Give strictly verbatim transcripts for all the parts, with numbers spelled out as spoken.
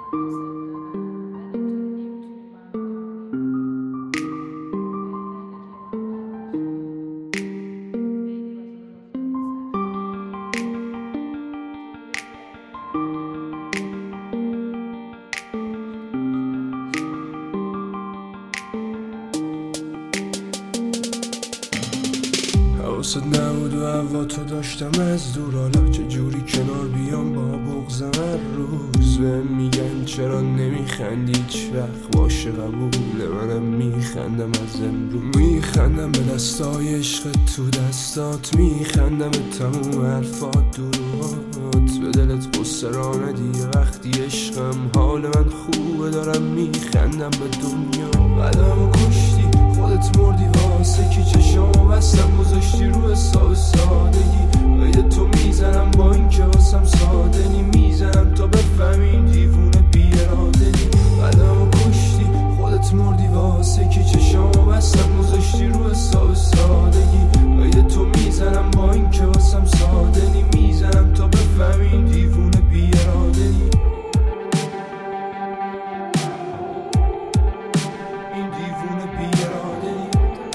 حواست نبود و هوا تو داشتم از دور، حالا چه جوری کنار بیام با بغضم هر روز. بهم میگن چرا نمیخندی هیچ وقت، باشه قبوله منم میخندم از امروز. میخندم به دستای عشق تو دستات، میخندم به تموم حرفات دروهات. به دلت قصه را ندی وقتی عشقم، حال من خوبه دارم میخندم به دنیا. قدمو کشتی خودت مردی واسه کی، چشامو بستم گذاشتی رو حساب سادگی. قید تو میزنم با این که واسم ساده نی، میزنم تا بفهمی دیوونه بی اراده نی. قدمو کشتی خودت مردی واسه کی، چشامو بستم گذاشتی رو حساب سادگی. قید تو میزنم با این که واسم ساده نی، میزنم تا بفهمی دیوونه بی اراده نی. این دیوونه بی اراده نی.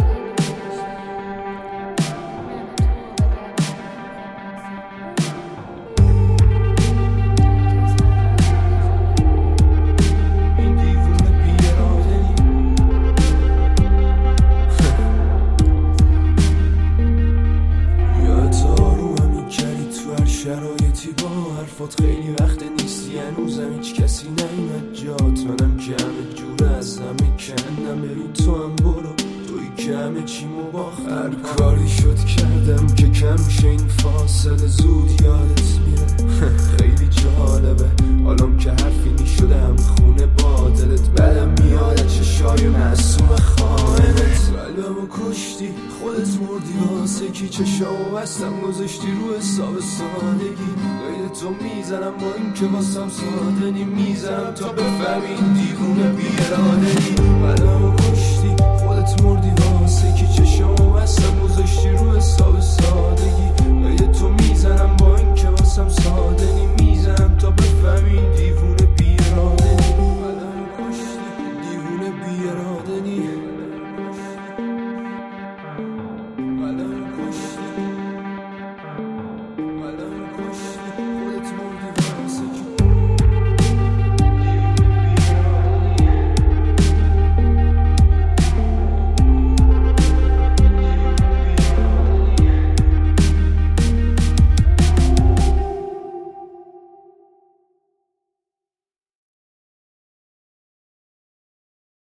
شرایطی با حرفات خیلی وقت نیستی، هنوزم هیچ کسی نیمد جات. منم که همه جور از همه کندم، ببین تو هم برو توی که همه چیمو باختم. هر کاری شد کردم که کم شه این فاصله، زود یادت میره. خیلی جالبه حالم که حرفی نیشده هم خونه با دلت. بدم میاد چشای معصوم خائنت. قلبمو کشتی خودت مردی واسه کی، چشامو بستم گذاشتی رو حساب سادگی. قید تو میزنم با این که واسم ساده نی، میزنم تا بفهمی این دیوونه بی اراده نی. قلبمو کشتی خودت مردی واسه کی، چشامو بستم گذاشتی رو حساب سادگی. قید تو میزنم با این